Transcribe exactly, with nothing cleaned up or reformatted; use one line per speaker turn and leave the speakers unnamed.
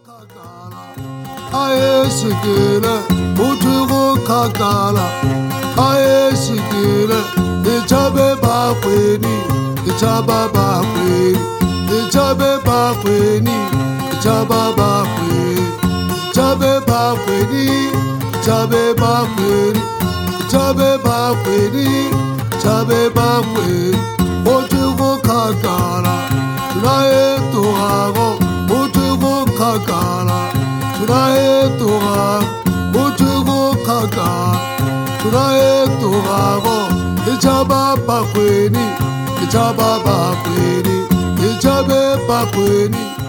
kgakala a e sekele motho go kgakala a e sekele e tšhabe bakgweni e tšhaba bakgweni e tšhabe bakgweni e tšhaba bakgweni e tšhabe bakgweni e tšhabe bakgweni e tšhabe bakgweni e tšhabe bakgweni motho go kgakala la e togago motho go kgakala la e togago motho go kgakala la e togago e tšhaba bakgweni e tšhaba bakgweni e tšhabe bakgweni